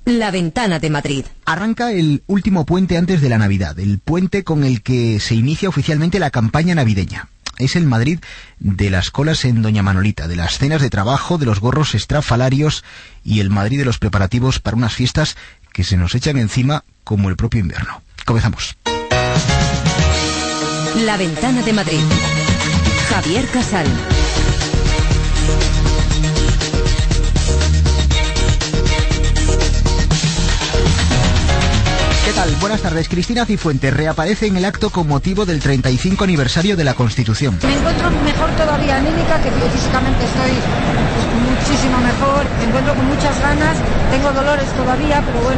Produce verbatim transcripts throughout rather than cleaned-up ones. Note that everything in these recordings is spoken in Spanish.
La Ventana de Madrid. Arranca el último puente antes de la Navidad, el puente con el que se inicia oficialmente la campaña navideña. Es el Madrid de las colas en Doña Manolita, de las cenas de trabajo, de los gorros estrafalarios y el Madrid de los preparativos para unas fiestas que se nos echan encima como el propio invierno. Comenzamos. La Ventana de Madrid. Javier Casal. ¿Qué tal? Buenas tardes. Cristina Cifuentes reaparece en el acto con motivo del treinta y cinco aniversario de la Constitución. Me encuentro mejor todavía anímica, que físicamente estoy muchísimo mejor. Me encuentro con muchas ganas. Tengo dolores todavía, pero bueno,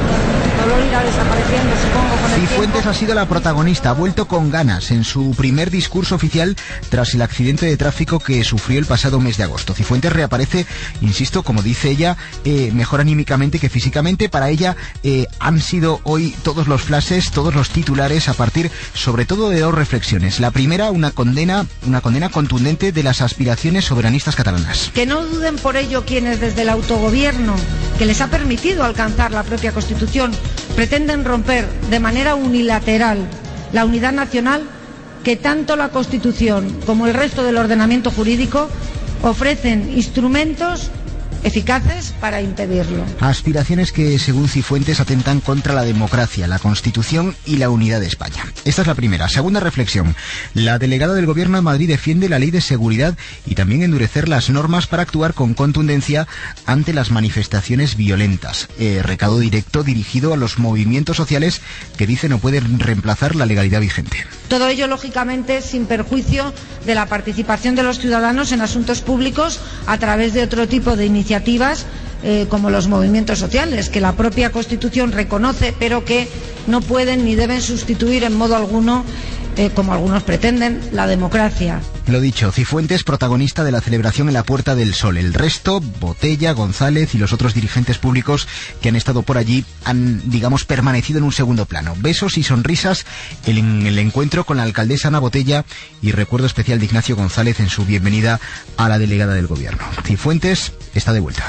el dolor irá desapareciendo, supongo, con el tiempo. Cifuentes ha sido la protagonista, ha vuelto con ganas en su primer discurso oficial tras el accidente de tráfico que sufrió el pasado mes de agosto. Cifuentes reaparece, insisto, como dice ella, eh, mejor anímicamente que físicamente. Para ella eh, han sido hoy todos los flashes, todos los titulares, a partir sobre todo de dos reflexiones. La primera, una condena, una condena contundente de las aspiraciones soberanistas catalanas. Que no duden por ello quienes desde el autogobierno, que les ha permitido alcanzar la propia Constitución, pretenden romper de manera unilateral la unidad nacional que tanto la Constitución como el resto del ordenamiento jurídico ofrecen instrumentos eficaces para impedirlo. Aspiraciones que, según Cifuentes, atentan contra la democracia, la Constitución y la unidad de España. Esta es la primera. Segunda reflexión. La delegada del Gobierno de Madrid defiende la ley de seguridad y también endurecer las normas para actuar con contundencia ante las manifestaciones violentas. Eh, recado directo dirigido a los movimientos sociales que dice no pueden reemplazar la legalidad vigente. Todo ello, lógicamente, sin perjuicio de la participación de los ciudadanos en asuntos públicos a través de otro tipo de iniciativas iniciativas eh, como los movimientos sociales, que la propia Constitución reconoce, pero que no pueden ni deben sustituir en modo alguno, eh, como algunos pretenden, la democracia. Lo dicho, Cifuentes, protagonista de la celebración en la Puerta del Sol. El resto, Botella, González y los otros dirigentes públicos que han estado por allí han, digamos, permanecido en un segundo plano. Besos y sonrisas en el encuentro con la alcaldesa Ana Botella y recuerdo especial de Ignacio González en su bienvenida a la delegada del Gobierno. Cifuentes está de vuelta.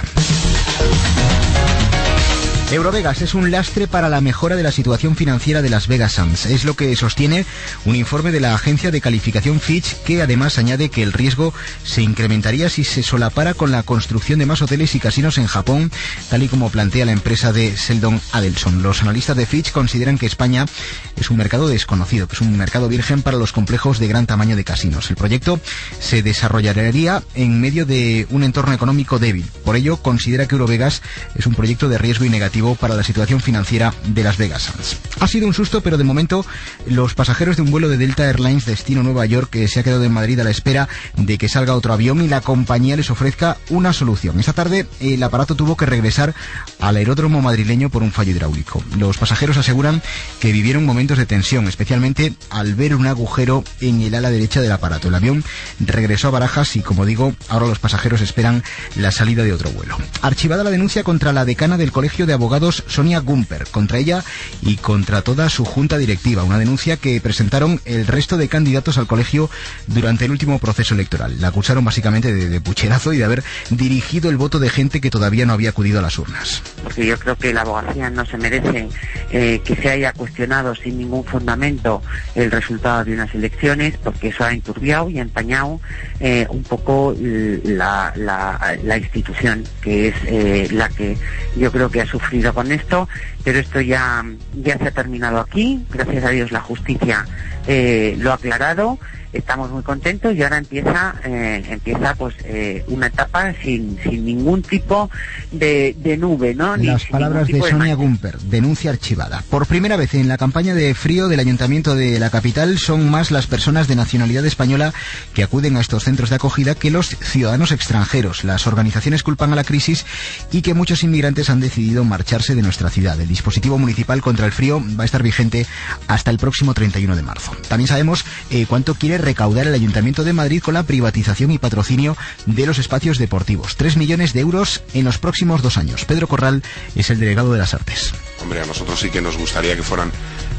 Eurovegas es un lastre para la mejora de la situación financiera de Las Vegas Sands. Es lo que sostiene un informe de la agencia de calificación Fitch, que además añade que el riesgo se incrementaría si se solapara con la construcción de más hoteles y casinos en Japón, tal y como plantea la empresa de Sheldon Adelson. Los analistas de Fitch consideran que España es un mercado desconocido, que es un mercado virgen para los complejos de gran tamaño de casinos. El proyecto se desarrollaría en medio de un entorno económico débil. Por ello, considera que Eurovegas es un proyecto de riesgo y negativo para la situación financiera de Las Vegas Sands. Ha sido un susto, pero de momento los pasajeros de un vuelo de Delta Airlines destino Nueva York que se ha quedado en Madrid a la espera de que salga otro avión y la compañía les ofrezca una solución. Esta tarde el aparato tuvo que regresar al aeródromo madrileño por un fallo hidráulico. Los pasajeros aseguran que vivieron momentos de tensión, especialmente al ver un agujero en el ala derecha del aparato. El avión regresó a Barajas y, como digo, ahora los pasajeros esperan la salida de otro vuelo. Archivada la denuncia contra la decana del Colegio de Abogados Sonia Gumper, contra ella y contra toda su junta directiva, una denuncia que presentaron el resto de candidatos al colegio durante el último proceso electoral. La acusaron básicamente de, de pucherazo y de haber dirigido el voto de gente que todavía no había acudido a las urnas. Porque yo creo que la abogacía no se merece eh, que se haya cuestionado sin ningún fundamento el resultado de unas elecciones, porque eso ha enturbiado y ha empañado eh, un poco la, la, la institución, que es eh, la que yo creo que ha sufrido con esto, pero esto ya, ya se ha terminado aquí. Gracias a Dios la justicia eh, lo ha aclarado. Estamos muy contentos y ahora empieza eh, empieza pues eh, una etapa sin sin ningún tipo de, de nube, ¿no? Ni Las palabras de Sonia Gumper, denuncia archivada. Por primera vez en la campaña de frío del Ayuntamiento de la capital son más las personas de nacionalidad española que acuden a estos centros de acogida que los ciudadanos extranjeros. Las organizaciones culpan a la crisis y que muchos inmigrantes han decidido marcharse de nuestra ciudad. El dispositivo municipal contra el frío va a estar vigente hasta el próximo treinta y uno de marzo. También sabemos eh, cuánto quiere recaudar el Ayuntamiento de Madrid con la privatización y patrocinio de los espacios deportivos. Tres millones de euros en los próximos dos años. Pedro Corral es el delegado de las Artes. Hombre, a nosotros sí que nos gustaría que fueran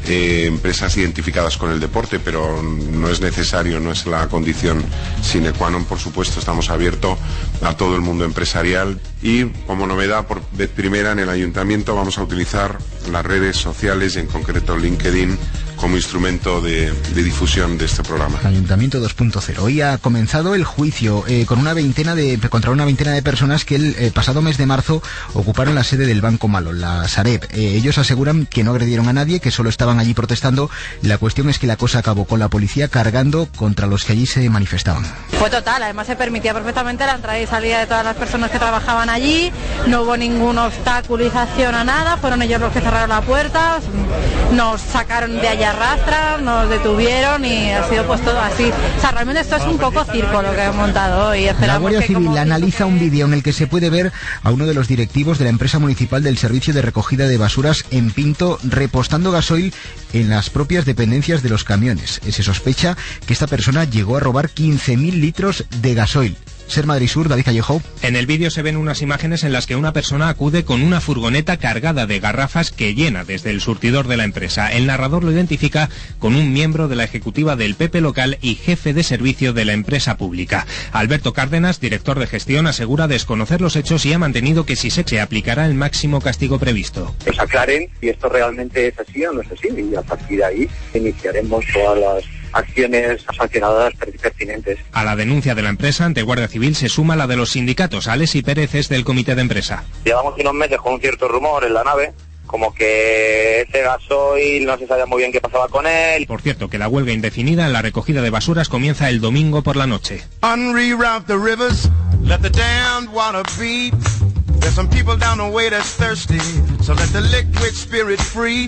eh, empresas identificadas con el deporte, pero no es necesario, no es la condición sine qua non. Por supuesto, estamos abiertos a todo el mundo empresarial y, como novedad, por vez primera en el Ayuntamiento vamos a utilizar las redes sociales, en concreto LinkedIn, como instrumento de, de difusión de este programa. Ayuntamiento dos punto cero. Hoy ha comenzado el juicio eh, con una veintena de contra una veintena de personas que el eh, pasado mes de marzo ocuparon la sede del Banco Malo, la Sareb. Eh, ellos aseguran que no agredieron a nadie, que solo estaban allí protestando. La cuestión es que la cosa acabó con la policía cargando contra los que allí se manifestaban. Fue total, además se permitía perfectamente la entrada y salida de todas las personas que trabajaban allí, no hubo ninguna obstaculización a nada, fueron ellos los que cerraron la puerta, nos sacaron de allá arrastra, nos detuvieron y ha sido pues todo así. O sea, realmente esto es un poco circo lo que han montado hoy. La Guardia Civil analiza un vídeo en el que se puede ver a uno de los directivos de la empresa municipal del servicio de recogida de basuras en Pinto repostando gasoil en las propias dependencias de los camiones. Se sospecha que esta persona llegó a robar quince mil litros de gasoil. Ser Madrid Sur, David Callejo. En el vídeo se ven unas imágenes en las que una persona acude con una furgoneta cargada de garrafas que llena desde el surtidor de la empresa. El narrador lo identifica con un miembro de la ejecutiva del P P local y jefe de servicio de la empresa pública. Alberto Cárdenas, director de gestión, asegura desconocer los hechos y ha mantenido que si se, se aplicará el máximo castigo previsto. Pues aclaren si esto realmente es así o no es así y a partir de ahí iniciaremos todas las acciones sancionadoras pertinentes. A la denuncia de la empresa ante Guardia Civil se suma la de los sindicatos. Alessi Pérez es del comité de empresa. Llevamos unos meses con un cierto rumor en la nave, como que ese gasoil no se sabía muy bien qué pasaba con él. Por cierto, que la huelga indefinida en la recogida de basuras comienza el domingo por la noche. Unreroute the rivers, let the damned water beat. There's some people down the way that's thirsty, so let the liquid spirit free.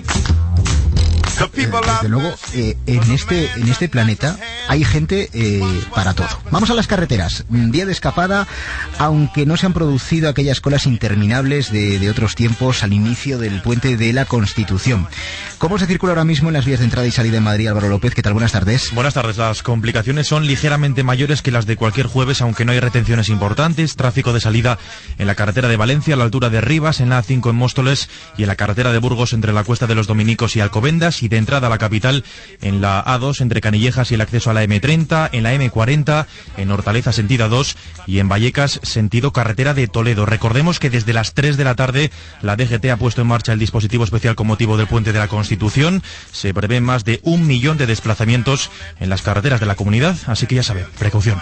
Desde luego, eh, en este en este planeta hay gente eh, para todo. Vamos a las carreteras. Un día de escapada, aunque no se han producido aquellas colas interminables de, de otros tiempos al inicio del puente de la Constitución. ¿Cómo se circula ahora mismo en las vías de entrada y salida en Madrid, Álvaro López? ¿Qué tal? Buenas tardes. Buenas tardes. Las complicaciones son ligeramente mayores que las de cualquier jueves, aunque no hay retenciones importantes. Tráfico de salida en la carretera de Valencia, a la altura de Rivas, en la A cinco en Móstoles y en la carretera de Burgos entre la Cuesta de los Dominicos y Alcobendas, y de entrada a la capital en la A dos entre Canillejas y el acceso a la M treinta, en la M cuarenta, en Hortaleza sentido A dos y en Vallecas sentido carretera de Toledo. Recordemos que desde las tres de la tarde la D G T ha puesto en marcha el dispositivo especial con motivo del puente de la Constitución. Se prevén más de un millón de desplazamientos en las carreteras de la comunidad, así que ya saben, precaución.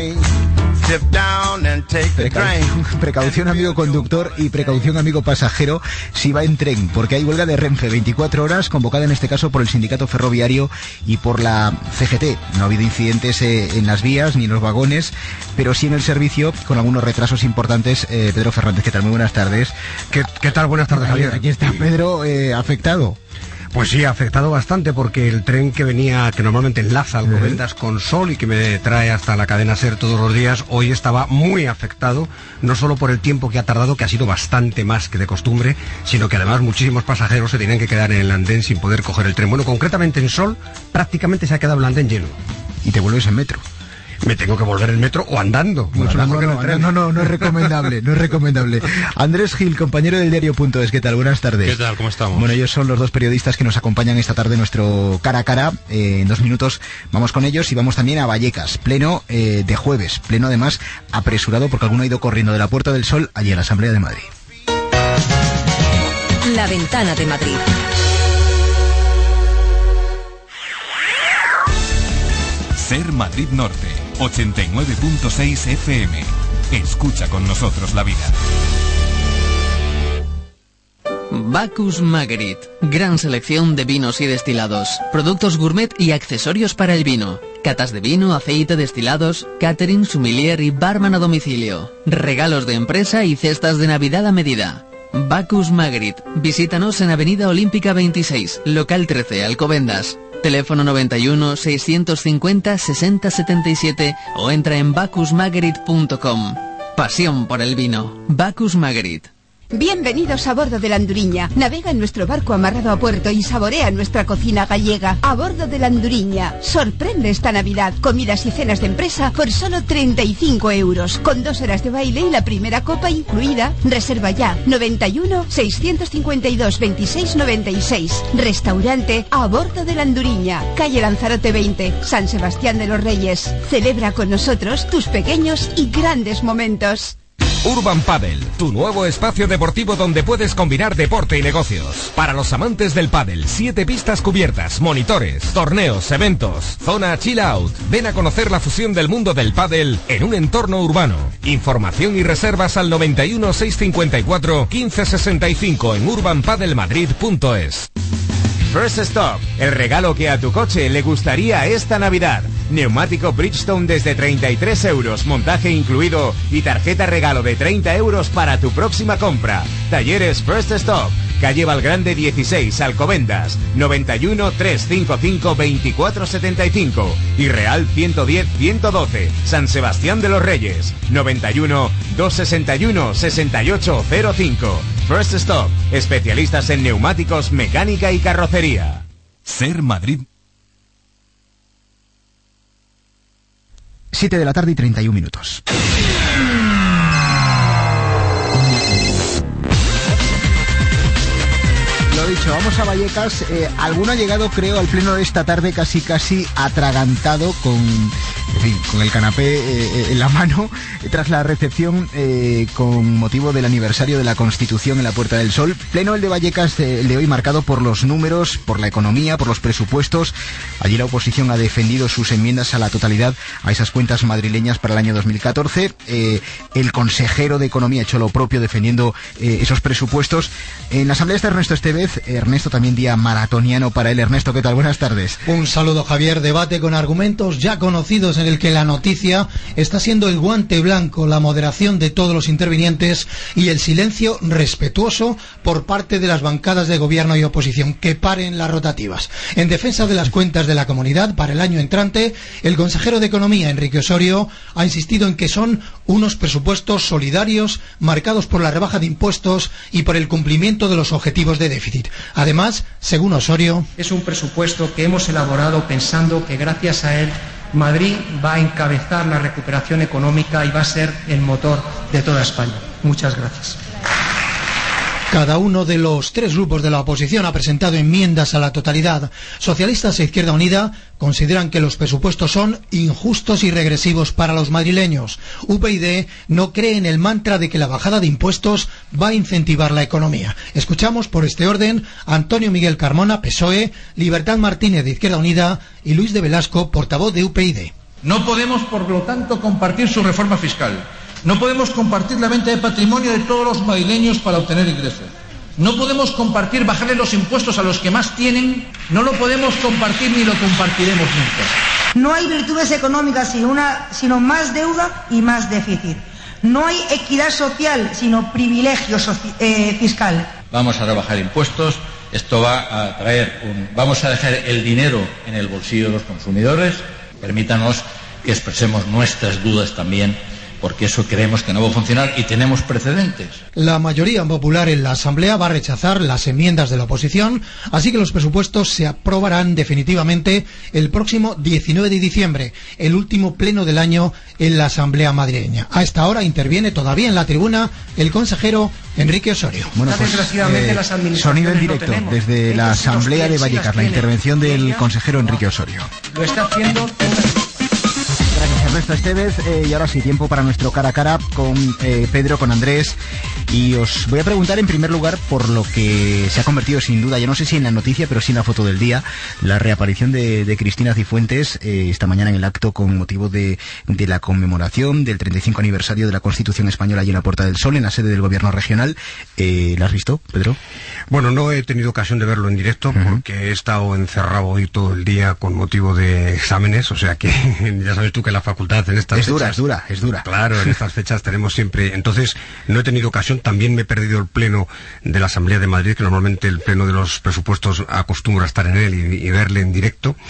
Precaución, precaución amigo conductor y precaución amigo pasajero si va en tren, porque hay huelga de Renfe veinticuatro horas convocada en este caso por el sindicato ferroviario y por la C G T. No ha habido incidentes eh, en las vías ni en los vagones, pero sí en el servicio con algunos retrasos importantes. eh, Pedro Fernández, ¿qué tal? Muy buenas tardes. ¿Qué, qué tal? Buenas tardes, Javier. Aquí está Pedro eh, afectado. Pues sí, ha afectado bastante porque el tren que venía, que normalmente enlaza Alcobendas con Sol y que me trae hasta la cadena SER todos los días, hoy estaba muy afectado, no solo por el tiempo que ha tardado, que ha sido bastante más que de costumbre, sino que además muchísimos pasajeros se tenían que quedar en el andén sin poder coger el tren. Bueno, concretamente en Sol prácticamente se ha quedado el andén lleno. Y te vuelves en metro. Me tengo que volver el metro o andando. No, mucho no, mejor no, que en el tren. no, no, no es recomendable, no es recomendable. Andrés Gil, compañero del diario.es, ¿qué tal? Buenas tardes. ¿Qué tal? ¿Cómo estamos? Bueno, ellos son los dos periodistas que nos acompañan esta tarde en nuestro cara a cara. Eh, en dos minutos vamos con ellos y vamos también a Vallecas, pleno eh, de jueves, pleno además apresurado porque alguno ha ido corriendo de la Puerta del Sol allí a la Asamblea de Madrid. La Ventana de Madrid. Ser Madrid Norte, ochenta y nueve punto seis F M. Escucha con nosotros la vida. Bacchus Marguerite. Gran selección de vinos y destilados, productos gourmet y accesorios para el vino. Catas de vino, aceite, destilados, catering, sommelier y barman a domicilio. Regalos de empresa y cestas de Navidad a medida. Bacchus Marguerite. Visítanos en Avenida Olímpica veintiséis, local trece, Alcobendas. Teléfono noventa y uno, seiscientos cincuenta, sesenta setenta y siete o entra en bacchus marguerite punto com. Pasión por el vino. Bacchus Marguerite. Bienvenidos a bordo de la Anduriña. Navega en nuestro barco amarrado a puerto y saborea nuestra cocina gallega. A bordo de la Anduriña. Sorprende esta Navidad. Comidas y cenas de empresa por solo treinta y cinco euros. Con dos horas de baile y la primera copa incluida. Reserva ya. noventa y uno, seiscientos cincuenta y dos, veintiséis noventa y seis. Restaurante A bordo de la Anduriña. Calle Lanzarote veinte, San Sebastián de los Reyes. Celebra con nosotros tus pequeños y grandes momentos. Urban Padel, tu nuevo espacio deportivo donde puedes combinar deporte y negocios. Para los amantes del pádel, siete pistas cubiertas, monitores, torneos, eventos, zona chill out. Ven a conocer la fusión del mundo del pádel en un entorno urbano. Información y reservas al noventa y uno, seiscientos cincuenta y cuatro, quince sesenta y cinco en urban padel madrid punto es. First Stop, el regalo que a tu coche le gustaría esta Navidad. Neumático Bridgestone desde treinta y tres euros, montaje incluido y tarjeta regalo de treinta euros para tu próxima compra. Talleres First Stop, calle Valgrande dieciséis, Alcobendas, noventa y uno, trescientos cincuenta y cinco, veinticuatro setenta y cinco y Real ciento diez, ciento doce, San Sebastián de los Reyes, noventa y uno, doscientos sesenta y uno, sesenta y ocho cero cinco. First Stop, especialistas en neumáticos, mecánica y carrocería. Ser Madrid. siete de la tarde y treinta y un minutos. Lo dicho, vamos a Vallecas. Eh, alguno ha llegado, creo, al pleno de esta tarde casi casi atragantado con, en fin, con el canapé eh, en la mano, eh, tras la recepción eh, con motivo del aniversario de la Constitución en la Puerta del Sol. Pleno el de Vallecas, eh, el de hoy, marcado por los números, por la economía, por los presupuestos. Allí la oposición ha defendido sus enmiendas a la totalidad a esas cuentas madrileñas para el año dos mil catorce. Eh, el consejero de Economía ha hecho lo propio defendiendo eh, esos presupuestos. En la asamblea está Ernesto Estevez. Ernesto, también día maratoniano para él. Ernesto, ¿qué tal? Buenas tardes. Un saludo, Javier. Debate con argumentos ya conocidos en el que la noticia está siendo el guante blanco, la moderación de todos los intervinientes y el silencio respetuoso por parte de las bancadas de gobierno y oposición. Que paren las rotativas. En defensa de las cuentas de la comunidad para el año entrante, el consejero de Economía, Enrique Osorio, ha insistido en que son unos presupuestos solidarios, marcados por la rebaja de impuestos y por el cumplimiento de los objetivos de déficit. Además, según Osorio, es un presupuesto que hemos elaborado pensando que gracias a él Madrid va a encabezar la recuperación económica y va a ser el motor de toda España. Muchas gracias. Cada uno de los tres grupos de la oposición ha presentado enmiendas a la totalidad. Socialistas e Izquierda Unida consideran que los presupuestos son injustos y regresivos para los madrileños. U P YD no cree en el mantra de que la bajada de impuestos va a incentivar la economía. Escuchamos por este orden a Antonio Miguel Carmona, P S O E, Libertad Martínez de Izquierda Unida y Luis de Velasco, portavoz de U P YD. No podemos, por lo tanto, compartir su reforma fiscal. No podemos compartir la venta de patrimonio de todos los madrileños para obtener ingresos. No podemos compartir bajarle los impuestos a los que más tienen. No lo podemos compartir ni lo compartiremos nunca. No hay virtudes económicas sino, una, sino más deuda y más déficit. No hay equidad social sino privilegio soci eh, fiscal. Vamos a rebajar impuestos. Esto va a traer un, vamos a dejar el dinero en el bolsillo de los consumidores. Permítanos que expresemos nuestras dudas también, porque eso creemos que no va a funcionar y tenemos precedentes. La mayoría popular en la Asamblea va a rechazar las enmiendas de la oposición, así que los presupuestos se aprobarán definitivamente el próximo diecinueve de diciembre, el último pleno del año en la Asamblea madrileña. A esta hora interviene todavía en la tribuna el consejero Enrique Osorio. Bueno, pues, eh, las sonido en directo no desde la Asamblea de Vallecas, la intervención del consejero Enrique Osorio. Lo está haciendo Ernesto Estevez, eh, y ahora sí, tiempo para nuestro cara a cara con eh, Pedro, con Andrés, y os voy a preguntar en primer lugar por lo que se ha convertido sin duda, yo no sé si en la noticia, pero sí en la foto del día, la reaparición de, de Cristina Cifuentes eh, esta mañana en el acto con motivo de, de la conmemoración del treinta y cinco aniversario de la Constitución Española allí en la Puerta del Sol, en la sede del Gobierno regional. Eh, ¿La has visto, Pedro? Bueno, no he tenido ocasión de verlo en directo, uh-huh, porque he estado encerrado hoy todo el día con motivo de exámenes, o sea que ya sabes tú que la facultad en estas es fechas... dura, es dura, es dura. Claro, en estas fechas tenemos siempre... Entonces, no he tenido ocasión, también me he perdido el pleno de la Asamblea de Madrid, que normalmente el pleno de los presupuestos acostumbro a estar en él y, y verle en directo,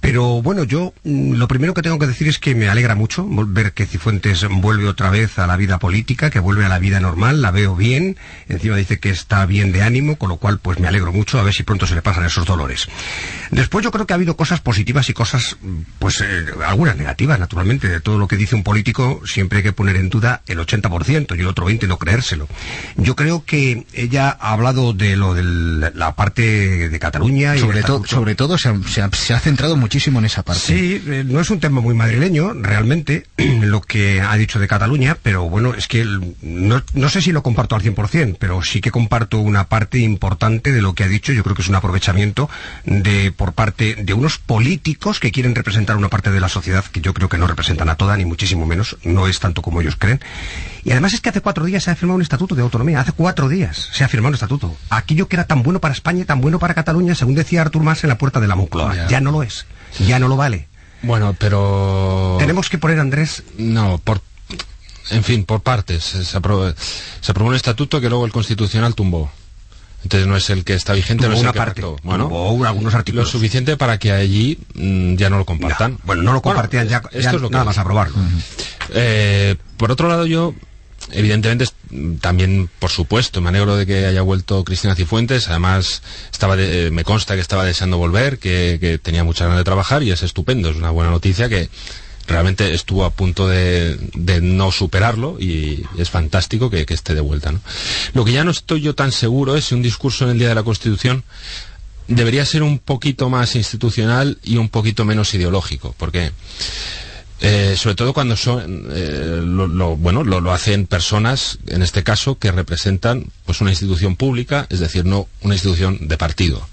Pero bueno, yo mm, lo primero que tengo que decir es que me alegra mucho ver que Cifuentes vuelve otra vez a la vida política, que vuelve a la vida normal, la veo bien, encima dice que está bien de ánimo, con lo cual pues me alegro mucho, a ver si pronto se le pasan esos dolores. Después yo creo que ha habido cosas positivas y cosas, pues eh, algunas negativas, naturalmente. De todo lo que dice un político siempre hay que poner en duda el ochenta por ciento y el otro veinte por ciento no creérselo. Yo creo que ella ha hablado de lo de la parte de Cataluña y sobre todo sobre todo se ha, se, ha, se ha centrado muchísimo en esa parte. Sí, eh, no es un tema muy madrileño realmente lo que ha dicho de Cataluña, pero bueno, es que el, no, no sé si lo comparto al cien por ciento, pero sí que comparto una parte importante de lo que ha dicho. Yo creo que es un aprovechamiento de por parte de unos políticos que quieren representar una parte de la sociedad que yo creo que no representan a toda, ni muchísimo menos, no es tanto como ellos creen. Y además es que hace cuatro días se ha firmado un estatuto de autonomía, hace cuatro días se ha firmado un estatuto. Aquello que era tan bueno para España y tan bueno para Cataluña, según decía Artur Mas en la puerta de la Moncloa, ya, ya no lo es, ya no lo vale. Bueno, pero... Tenemos que poner, Andrés... No, por... En fin, por partes. Se aprobó, se aprobó un estatuto que luego el Constitucional tumbó. Entonces no es el que está vigente, tuvo no es una el que parte, pactó. Bueno, tuvo algunos artículos. Lo suficiente para que allí mmm, ya no lo compartan. No, bueno, no lo compartían, bueno, ya, ya esto es lo nada que más aprobarlo. Uh-huh. eh, por otro lado, yo... Evidentemente, también, por supuesto, me alegro de que haya vuelto Cristina Cifuentes. Además, estaba de, eh, me consta que estaba deseando volver, que, que tenía muchas ganas de trabajar, y es estupendo, es una buena noticia que realmente estuvo a punto de, de no superarlo, y es fantástico que, que esté de vuelta, ¿no? Lo que ya no estoy yo tan seguro es si un discurso en el Día de la Constitución debería ser un poquito más institucional y un poquito menos ideológico, porque... Eh, sobre todo cuando son eh, lo, lo, bueno lo, lo hacen personas, en este caso, que representan pues una institución pública, es decir, no una institución de partido.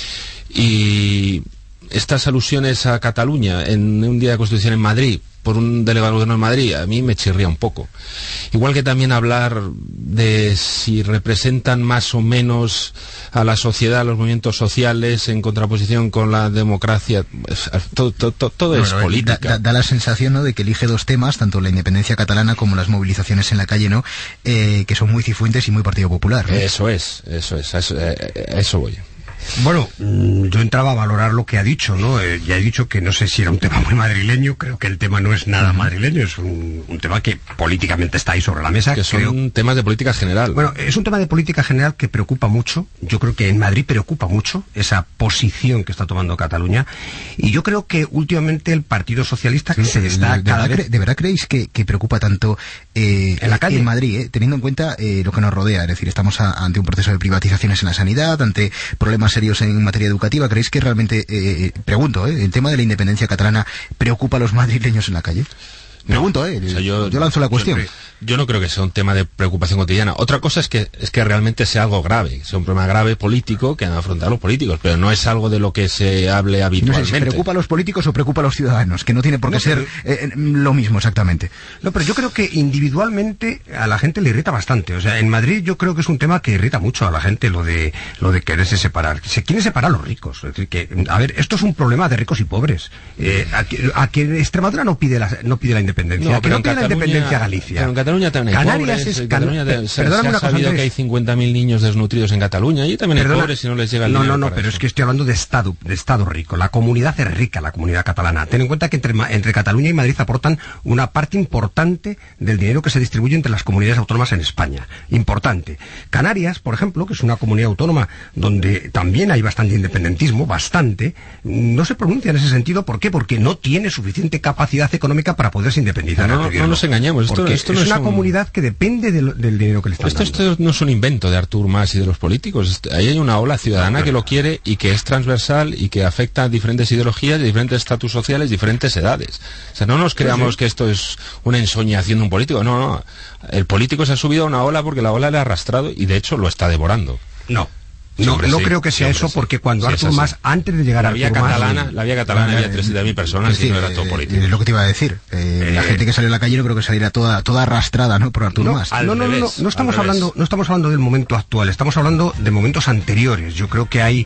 Y estas alusiones a Cataluña en un día de Constitución en Madrid por un delegado del gobierno de Madrid, a mí me chirría un poco. Igual que también hablar de si representan más o menos a la sociedad, a los movimientos sociales, en contraposición con la democracia. Todo, todo, todo, todo no, es no, política. Da, da, da la sensación, ¿no?, de que elige dos temas, tanto la independencia catalana como las movilizaciones en la calle, ¿no?, eh, que son muy Cifuentes y muy Partido Popular, ¿no? Eso es, eso es, a eso, eh, a eso voy. Bueno, yo entraba a valorar lo que ha dicho, ¿no? Eh, ya he dicho que no sé si era un tema muy madrileño, creo que el tema no es nada madrileño, es un, un tema que políticamente está ahí sobre la mesa. Que son creo... temas de política general. Bueno, es un tema de política general que preocupa mucho, yo creo que en Madrid preocupa mucho esa posición que está tomando Cataluña, y yo creo que últimamente el Partido Socialista sí, se está... ¿De, cada de, verdad, vez... ¿De verdad creéis que, que preocupa tanto eh, en la calle? En Madrid, eh, teniendo en cuenta eh, lo que nos rodea? Es decir, estamos a, ante un proceso de privatizaciones en la sanidad, ante problemas serios en materia educativa. ¿Creéis que realmente, eh, pregunto, eh, el tema de la independencia catalana preocupa a los madrileños en la calle? Pregunto, eh, o sea, yo, yo lanzo la cuestión. Yo, yo no creo que sea un tema de preocupación cotidiana. Otra cosa es que es que realmente sea algo grave, sea un problema grave político que han de afrontar los políticos, pero no es algo de lo que se hable habitualmente. No sé si preocupa a los políticos o preocupa a los ciudadanos, que no tiene por qué no, ser eh, lo mismo exactamente. No, pero yo creo que individualmente a la gente le irrita bastante. O sea, en Madrid yo creo que es un tema que irrita mucho a la gente, lo de lo de quererse separar. Se quieren separar a los ricos. Es decir, que, a ver, esto es un problema de ricos y pobres. Eh, aquí, aquí Extremadura no pide la, no pide la independencia. No, pero no pide la independencia a Galicia. Pero en Cataluña también hay Canarias pobres. Es, Cataluña Can... se, se ha sabido que hay cincuenta mil niños desnutridos en Cataluña y también Perdona, hay pobres y no les llega el No, dinero no, no, pero eso. Es que estoy hablando de Estado, de Estado rico. La comunidad es rica, la comunidad catalana. Ten en cuenta que entre, entre Cataluña y Madrid aportan una parte importante del dinero que se distribuye entre las comunidades autónomas en España. Importante. Canarias, por ejemplo, que es una comunidad autónoma donde también hay bastante independentismo, bastante, no se pronuncia en ese sentido. ¿Por qué? Porque no tiene suficiente capacidad económica para poderse independizar. No, no, no nos engañemos. Esto, esto no es una un... comunidad que depende del, del dinero que le están esto, dando. Esto no es un invento de Artur Mas y de los políticos. Ahí hay una ola ciudadana no, no, que lo quiere y que es transversal y que afecta a diferentes ideologías, diferentes estatus sociales, diferentes edades. O sea, no nos creamos sí, sí. que esto es una ensoñación de un político. No, no. El político se ha subido a una ola porque la ola le ha arrastrado y de hecho lo está devorando. No. No, no sí, creo que sea sí, eso, sí. porque cuando sí, Artur Mas, antes de llegar a la vía Artur catalana, Mas, la vía catalana había trescientas mil personas sí, y no era todo político. Es lo que te iba a decir. Eh, eh, la gente que salió a la calle no creo que saliera toda toda arrastrada, ¿no?, por Artur no, Mas. No, no, no, no, no estamos hablando, no estamos hablando del momento actual, estamos hablando de momentos anteriores. Yo creo que hay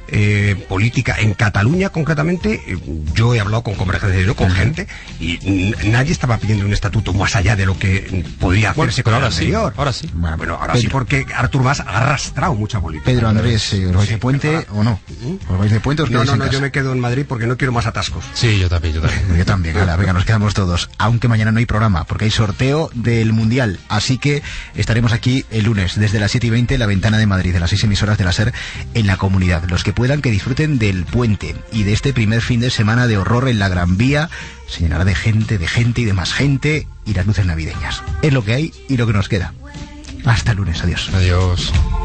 eh, política en Cataluña concretamente. eh, yo he hablado con convergencias, yo con gente, y n- nadie estaba pidiendo un estatuto más allá de lo que podía Bueno, hacerse pero con el ahora sí, anterior. ahora sí. Bueno, bueno, ahora Pedro. sí, porque Artur Mas ha arrastrado mucha política. Pedro Andrés, eh, ¿os vais Sí, de puente perdona. o no? ¿Os vais de puente o os No, quedáis no, en no, casa? yo me quedo en Madrid porque no quiero más atascos. Sí, yo también, yo también. Yo también, ala, venga, nos quedamos todos. Aunque mañana no hay programa, porque hay sorteo del Mundial. Así que estaremos aquí el lunes, desde las siete y veinte, en la Ventana de Madrid, de las seis emisoras de la SER en la comunidad. Los que puedan, que disfruten del puente y de este primer fin de semana de horror en la Gran Vía. Se llenará de gente, de gente y de más gente, y las luces navideñas. Es lo que hay y lo que nos queda. Hasta el lunes, adiós. Adiós.